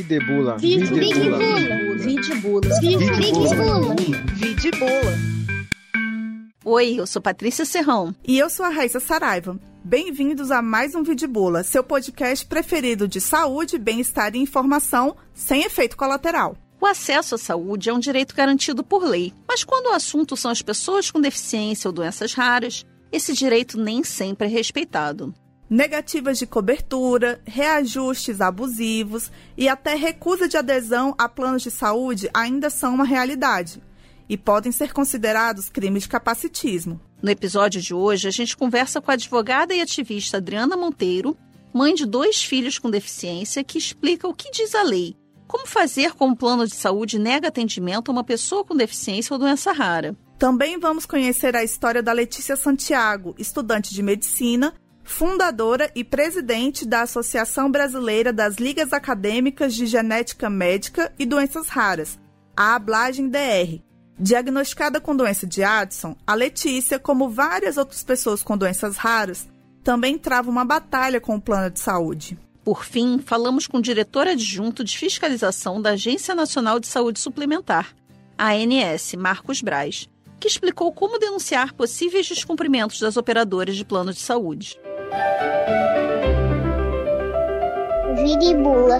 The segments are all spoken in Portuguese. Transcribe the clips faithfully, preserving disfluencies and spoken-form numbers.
Videbula. Videbula. Videbula. Videbula. Videbula. Oi, eu sou Patrícia Serrão. E eu sou a Raíssa Saraiva. Bem-vindos a mais um Videbula, seu podcast preferido de saúde, bem-estar e informação sem efeito colateral. O acesso à saúde é um direito garantido por lei, mas quando o assunto são as pessoas com deficiência ou doenças raras, esse direito nem sempre é respeitado. Negativas de cobertura, reajustes abusivos e até recusa de adesão a planos de saúde ainda são uma realidade e podem ser considerados crimes de capacitismo. No episódio de hoje, a gente conversa com a advogada e ativista Adriana Monteiro, mãe de dois filhos com deficiência, que explica o que diz a lei, como fazer com um plano de saúde nega atendimento a uma pessoa com deficiência ou doença rara. Também vamos conhecer a história da Letícia Santiago, estudante de medicina, fundadora e presidente da Associação Brasileira das Ligas Acadêmicas de Genética Médica e Doenças Raras, a Ablagem D R. Diagnosticada com doença de Addison, a Letícia, como várias outras pessoas com doenças raras, também trava uma batalha com o plano de saúde. Por fim, falamos com o diretor adjunto de fiscalização da Agência Nacional de Saúde Suplementar, a A N S, Marcos Braz, que explicou como denunciar possíveis descumprimentos das operadoras de plano de saúde. Videbula.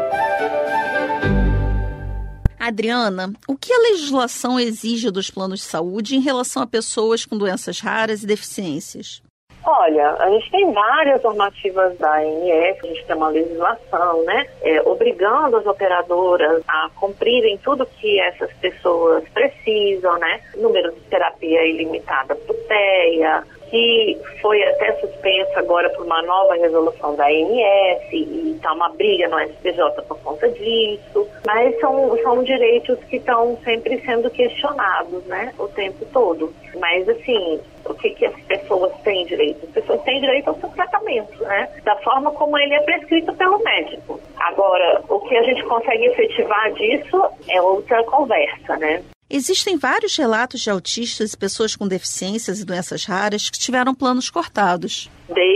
Adriana, o que a legislação exige dos planos de saúde em relação a pessoas com doenças raras e deficiências? Olha, a gente tem várias normativas da A N S, a gente tem uma legislação, né, é, obrigando as operadoras a cumprirem tudo que essas pessoas precisam, né, número de terapia ilimitada por T E A, que foi até suspensa agora por uma nova resolução da A N S, e está uma briga no S T J por conta disso, mas são, são direitos que estão sempre sendo questionados, né, o tempo todo. Mas, assim, o que, que as pessoas têm direito? As pessoas têm direito ao seu tratamento, né, da forma como ele é prescrito pelo médico. Agora, o que a gente consegue efetivar disso é outra conversa, né. Existem vários relatos de autistas e pessoas com deficiências e doenças raras que tiveram planos cortados.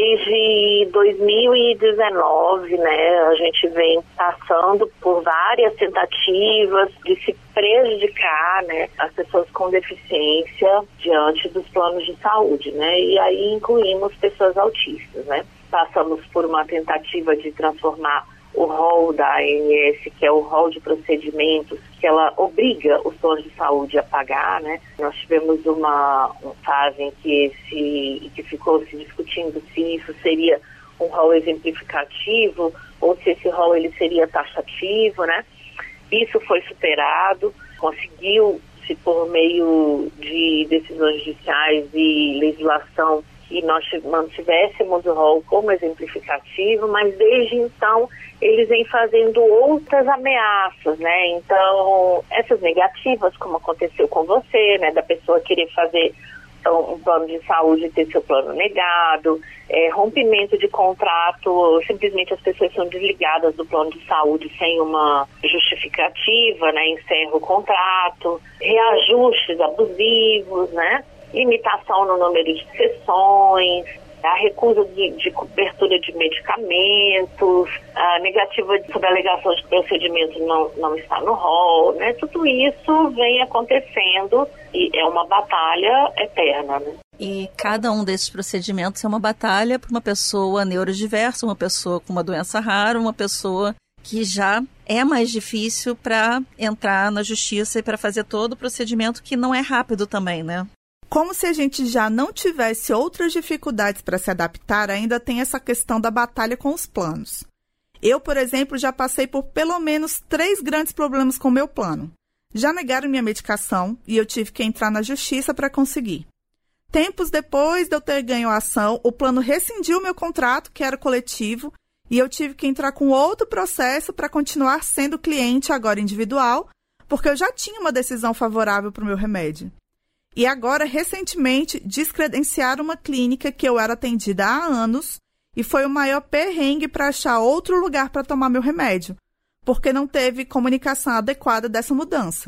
Desde dois mil e dezenove, né, a gente vem passando por várias tentativas de se prejudicar, né, as pessoas com deficiência diante dos planos de saúde, né, e aí incluímos pessoas autistas, né. Passamos por uma tentativa de transformar o rol da A N S, que é o rol de procedimentos, que ela obriga os planos de saúde a pagar, né? Nós tivemos uma, uma fase em que, esse, que ficou se discutindo se isso seria um rol exemplificativo ou se esse rol ele seria taxativo, né? Isso foi superado, conseguiu-se por meio de decisões judiciais e legislação que nós mantivéssemos o rol como exemplificativo, mas desde então eles vêm fazendo outras ameaças, né? Então, essas negativas, como aconteceu com você, né? Da pessoa querer fazer um plano de saúde e ter seu plano negado, é, rompimento de contrato, simplesmente as pessoas são desligadas do plano de saúde sem uma justificativa, né? Encerra o contrato, reajustes abusivos, né? Limitação no número de sessões, a recusa de, de cobertura de medicamentos, a negativa de, sobre a alegação de que o procedimento não, não está no rol, né? Tudo isso vem acontecendo e é uma batalha eterna, né? E cada um desses procedimentos é uma batalha para uma pessoa neurodiversa, uma pessoa com uma doença rara, uma pessoa que já é mais difícil para entrar na justiça e para fazer todo o procedimento que não é rápido também, né? Como se a gente já não tivesse outras dificuldades para se adaptar, ainda tem essa questão da batalha com os planos. Eu, por exemplo, já passei por pelo menos três grandes problemas com o meu plano. Já negaram minha medicação e eu tive que entrar na justiça para conseguir. Tempos depois de eu ter ganho a ação, o plano rescindiu meu contrato, que era coletivo, e eu tive que entrar com outro processo para continuar sendo cliente agora individual, porque eu já tinha uma decisão favorável para o meu remédio. E agora, recentemente, descredenciaram uma clínica que eu era atendida há anos e foi o maior perrengue para achar outro lugar para tomar meu remédio, porque não teve comunicação adequada dessa mudança.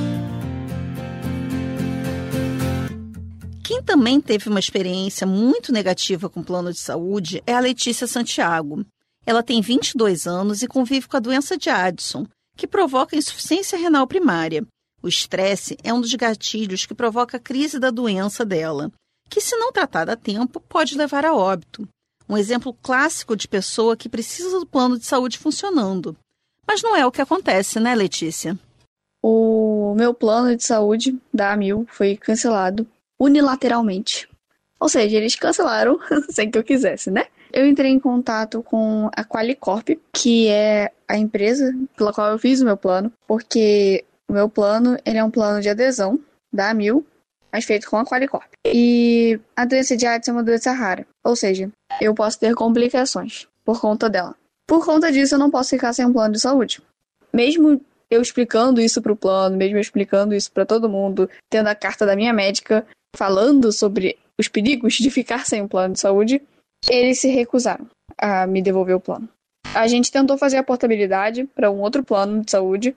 Quem também teve uma experiência muito negativa com o plano de saúde é a Letícia Santiago. Ela tem vinte e dois anos e convive com a doença de Addison, que provoca insuficiência renal primária. O estresse é um dos gatilhos que provoca a crise da doença dela, que, se não tratada a tempo, pode levar a óbito. Um exemplo clássico de pessoa que precisa do plano de saúde funcionando. Mas não é o que acontece, né, Letícia? O meu plano de saúde da Amil foi cancelado unilateralmente. Ou seja, eles cancelaram sem que eu quisesse, né? Eu entrei em contato com a Qualicorp, que é a empresa pela qual eu fiz o meu plano, porque o meu plano ele é um plano de adesão da Amil, mas feito com a Qualicorp. E a doença de Addison é uma doença rara, ou seja, eu posso ter complicações por conta dela. Por conta disso, eu não posso ficar sem um plano de saúde. Mesmo eu explicando isso para o plano, mesmo eu explicando isso para todo mundo, tendo a carta da minha médica falando sobre os perigos de ficar sem um plano de saúde, eles se recusaram a me devolver o plano. A gente tentou fazer a portabilidade para um outro plano de saúde,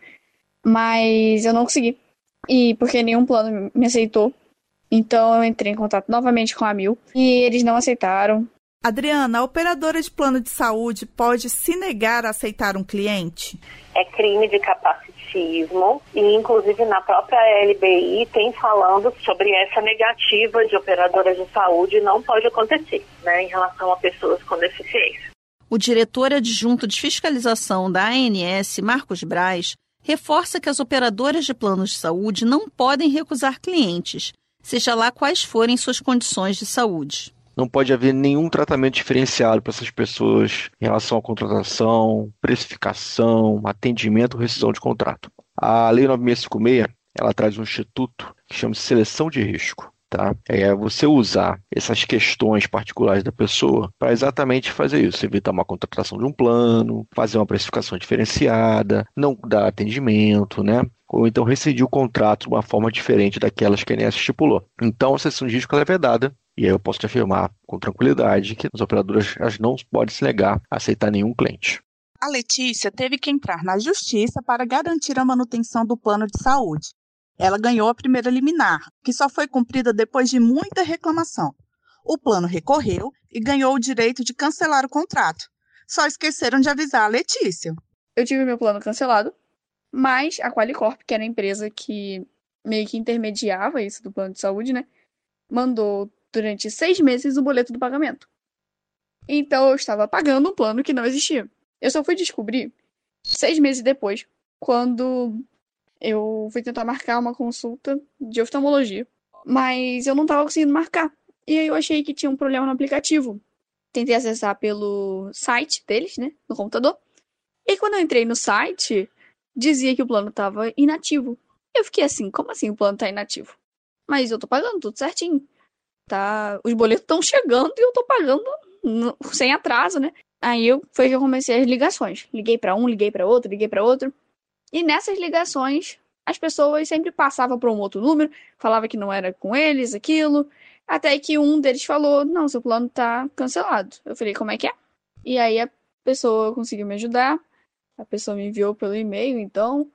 mas eu não consegui. E porque nenhum plano me aceitou, então eu entrei em contato novamente com a Amil e eles não aceitaram. Adriana, a operadora de plano de saúde pode se negar a aceitar um cliente? É crime de capacitismo e, inclusive, na própria L B I tem falando sobre essa negativa de operadoras de saúde não pode acontecer, né, em relação a pessoas com deficiência. O diretor adjunto de fiscalização da A N S, Marcos Braz, reforça que as operadoras de planos de saúde não podem recusar clientes, seja lá quais forem suas condições de saúde. Não pode haver nenhum tratamento diferenciado para essas pessoas em relação à contratação, precificação, atendimento ou rescisão de contrato. A Lei nove seis cinco seis, ela traz um instituto que chama-se seleção de risco. Tá? É você usar essas questões particulares da pessoa para exatamente fazer isso, evitar uma contratação de um plano, fazer uma precificação diferenciada, não dar atendimento, né? Ou então rescindir o contrato de uma forma diferente daquelas que a A N S estipulou. Então, a seleção de risco ela é vedada, e aí eu posso te afirmar com tranquilidade que as operadoras elas não podem se negar a aceitar nenhum cliente. A Letícia teve que entrar na justiça para garantir a manutenção do plano de saúde. Ela ganhou a primeira liminar, que só foi cumprida depois de muita reclamação. O plano recorreu e ganhou o direito de cancelar o contrato. Só esqueceram de avisar a Letícia. Eu tive meu plano cancelado, mas a Qualicorp, que era a empresa que meio que intermediava isso do plano de saúde, né, mandou durante seis meses o boleto do pagamento. Então eu estava pagando um plano que não existia. Eu só fui descobrir seis meses depois, quando eu fui tentar marcar uma consulta de oftalmologia, mas eu não estava conseguindo marcar. E aí eu achei que tinha um problema no aplicativo. Tentei acessar pelo site deles, né, no computador. E quando eu entrei no site, dizia que o plano estava inativo. Eu fiquei assim, como assim o plano está inativo? Mas eu tô pagando tudo certinho. Tá? Os boletos estão chegando e eu tô pagando no, sem atraso, né? Aí eu, foi que eu comecei as ligações. Liguei para um, liguei para outro, liguei para outro. E nessas ligações, as pessoas sempre passavam para um outro número, falava que não era com eles, aquilo, até que um deles falou, não, seu plano tá cancelado. Eu falei, como é que é? E aí a pessoa conseguiu me ajudar, a pessoa me enviou pelo e-mail, então,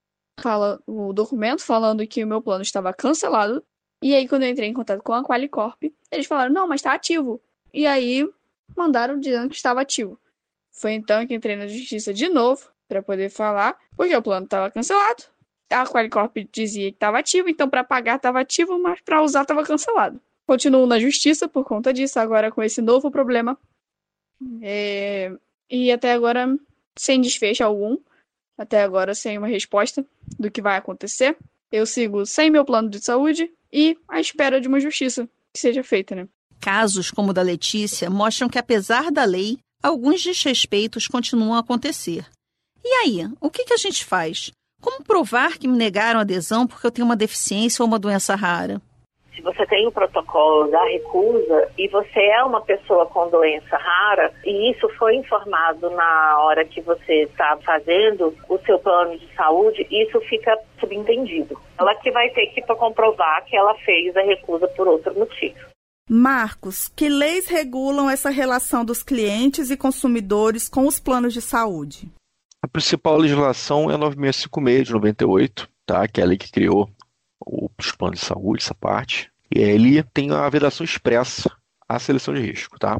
fala o documento falando que o meu plano estava cancelado. E aí, quando eu entrei em contato com a Qualicorp, eles falaram, não, mas tá ativo. E aí, mandaram dizendo que estava ativo. Foi então que entrei na justiça de novo, para poder falar, porque o plano estava cancelado. A Qualicorp dizia que estava ativo, então para pagar estava ativo, mas para usar estava cancelado. Continuo na justiça por conta disso, agora com esse novo problema. É... E até agora, sem desfecho algum, até agora sem uma resposta do que vai acontecer. Eu sigo sem meu plano de saúde e à espera de uma justiça que seja feita, né? Casos como o da Letícia mostram que, apesar da lei, alguns desrespeitos continuam a acontecer. E aí, o que, que a gente faz? Como provar que me negaram adesão porque eu tenho uma deficiência ou uma doença rara? Se você tem o protocolo da recusa e você é uma pessoa com doença rara, e isso foi informado na hora que você está fazendo o seu plano de saúde, isso fica subentendido. Ela que vai ter que comprovar que ela fez a recusa por outro motivo. Marcos, que leis regulam essa relação dos clientes e consumidores com os planos de saúde? A principal legislação é a nove seis cinco seis de noventa e oito, tá? Que é a lei que criou os planos de saúde, essa parte. E ele tem a vedação expressa à seleção de risco, tá?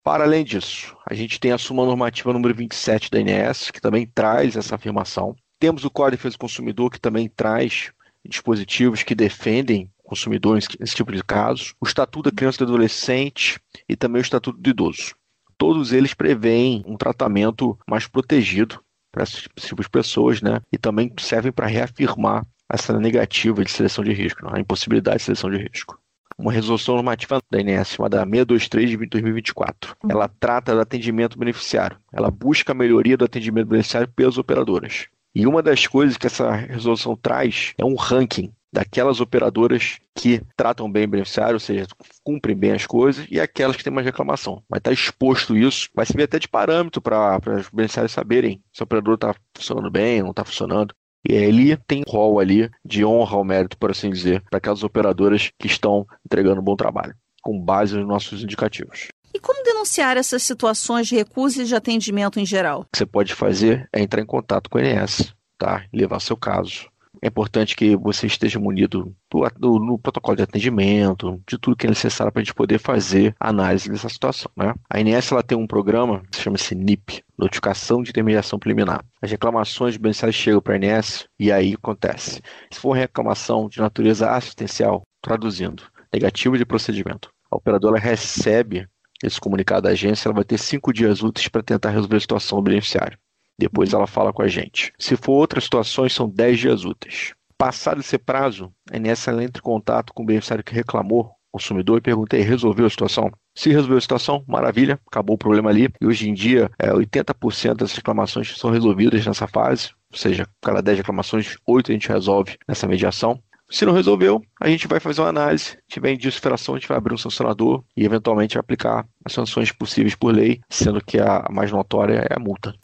Para além disso, a gente tem a súmula normativa número vinte e sete da A N S, que também traz essa afirmação. Temos o Código de Defesa do Consumidor, que também traz dispositivos que defendem o consumidor nesse tipo de casos. O Estatuto da Criança e do Adolescente e também o Estatuto do Idoso. Todos eles preveem um tratamento mais protegido para esses tipos de pessoas, né? E também servem para reafirmar essa negativa de seleção de risco, a impossibilidade de seleção de risco. Uma resolução normativa da A N S, chamada seiscentos e vinte e três de dois mil e vinte e quatro. Ela trata do atendimento beneficiário. Ela busca a melhoria do atendimento beneficiário pelas operadoras. E uma das coisas que essa resolução traz é um ranking daquelas operadoras que tratam bem o beneficiário, ou seja, cumprem bem as coisas, e aquelas que têm mais reclamação. Vai estar exposto isso, vai servir até de parâmetro para os beneficiários saberem se o operador está funcionando bem, não está funcionando. E ali tem um rol ali de honra ao mérito, por assim dizer, para aquelas operadoras que estão entregando um bom trabalho, com base nos nossos indicativos. E como denunciar essas situações de recusa de atendimento em geral? O que você pode fazer é entrar em contato com a A N S, tá? Levar seu caso. É importante que você esteja munido do, do, no protocolo de atendimento, de tudo que é necessário para a gente poder fazer a análise dessa situação, né? A A N S ela tem um programa que chama-se N I P, Notificação de Intermediação Preliminar. As reclamações de beneficiários chegam para a A N S e aí acontece. Se for reclamação de natureza assistencial, traduzindo, negativa de procedimento, a operadora recebe esse comunicado da agência, ela vai ter cinco dias úteis para tentar resolver a situação do beneficiário. Depois ela fala com a gente. Se for outras situações, são dez dias úteis. Passado esse prazo, a A N S ela entra em contato com o beneficiário que reclamou, o consumidor, e pergunta: resolveu a situação? Se resolveu a situação, maravilha, acabou o problema ali. E hoje em dia, é, oitenta por cento das reclamações são resolvidas nessa fase. Ou seja, cada dez reclamações, oito a gente resolve nessa mediação. Se não resolveu, a gente vai fazer uma análise. Se tiver indício de infração, a gente vai abrir um sancionador e eventualmente aplicar as sanções possíveis por lei, sendo que a mais notória é a multa.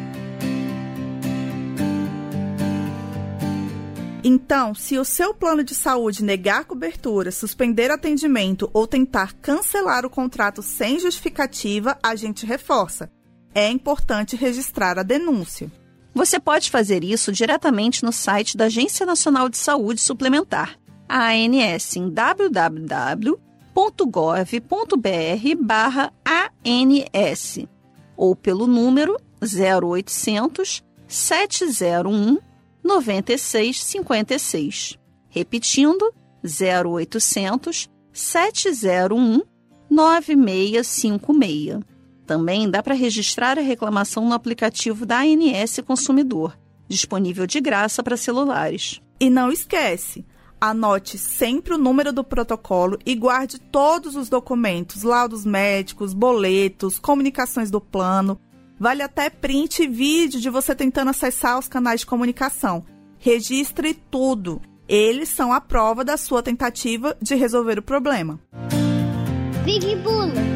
Então, se o seu plano de saúde negar cobertura, suspender atendimento ou tentar cancelar o contrato sem justificativa, a gente reforça. É importante registrar a denúncia. Você pode fazer isso diretamente no site da Agência Nacional de Saúde Suplementar, a ANS, em w w w ponto gov ponto b r barra A N S ou pelo número zero oitocentos, sete zero um, nove seis cinco seis. Repetindo, zero oitocentos, sete zero um, nove seis cinco seis. Também dá para registrar a reclamação no aplicativo da A N S Consumidor, disponível de graça para celulares. E não esquece, anote sempre o número do protocolo e guarde todos os documentos, laudos médicos, boletos, comunicações do plano. Vale até print e vídeo de você tentando acessar os canais de comunicação. Registre tudo. Eles são a prova da sua tentativa de resolver o problema. Vidibula.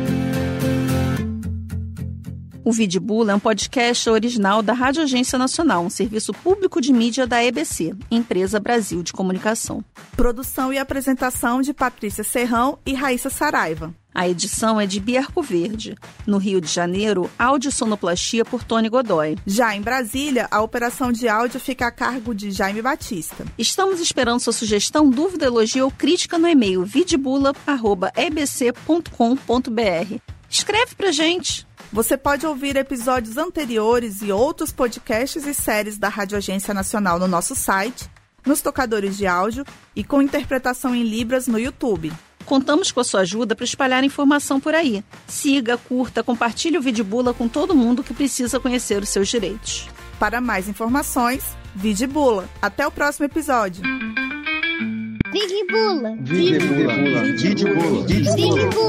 O Vidibula é um podcast original da Rádio Agência Nacional, um serviço público de mídia da E B C, Empresa Brasil de Comunicação. Produção e apresentação de Patrícia Serrão e Raíssa Saraiva. A edição é de Biarco Verde. No Rio de Janeiro, audiosonoplastia por Tony Godoy. Já em Brasília, a operação de áudio fica a cargo de Jaime Batista. Estamos esperando sua sugestão, dúvida, elogio ou crítica no e-mail vidibula arroba e b c ponto com ponto b r. Escreve pra gente! Você pode ouvir episódios anteriores e outros podcasts e séries da Rádio Agência Nacional no nosso site, nos tocadores de áudio e com interpretação em Libras no YouTube. Contamos com a sua ajuda para espalhar informação por aí. Siga, curta, compartilhe o Vidibula com todo mundo que precisa conhecer os seus direitos. Para mais informações, Vidibula. Até o próximo episódio. Vidibula. Vidibula. Vidibula. Vidibula.